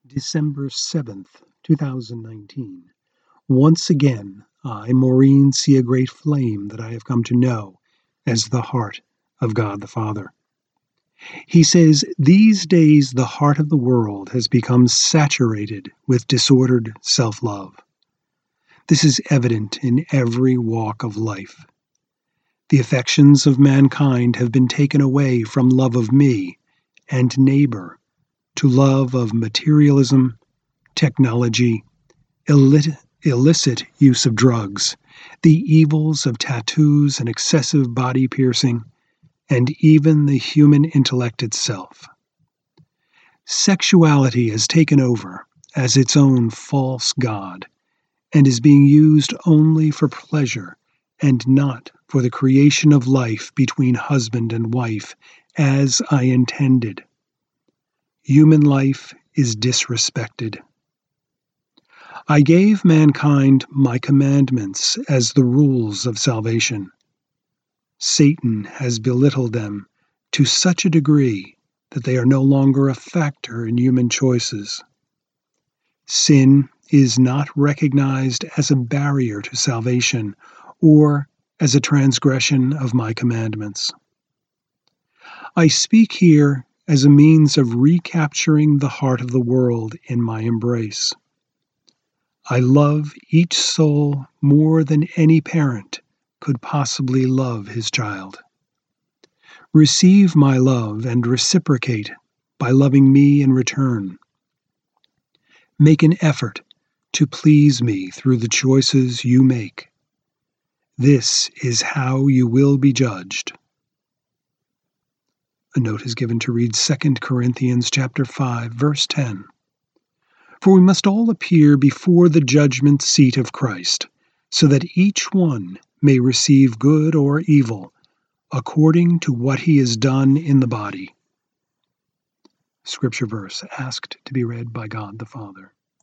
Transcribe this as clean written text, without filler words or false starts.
December 7th, 2019. Once again, I, Maureen, see a great flame that I have come to know as the heart of God the Father. He says, these days the heart of the world has become saturated with disordered self-love. This is evident in every walk of life. The affections of mankind have been taken away from love of me and neighbor to love of materialism, technology, illicit use of drugs, the evils of tattoos and excessive body piercing, and even the human intellect itself. Sexuality has taken over as its own false god and is being used only for pleasure and not for the creation of life between husband and wife as I intended. Human life is disrespected. I gave mankind my commandments as the rules of salvation. Satan has belittled them to such a degree that they are no longer a factor in human choices. Sin is not recognized as a barrier to salvation or as a transgression of my commandments. I speak here as a means of recapturing the heart of the world in my embrace. I love each soul more than any parent could possibly love his child. Receive my love and reciprocate by loving me in return. Make an effort to please me through the choices you make. This is how you will be judged. A note is given to read 2 Corinthians chapter 5, verse 10. For we must all appear before the judgment seat of Christ, so that each one may receive good or evil, according to what he has done in the body. Scripture verse asked to be read by God the Father.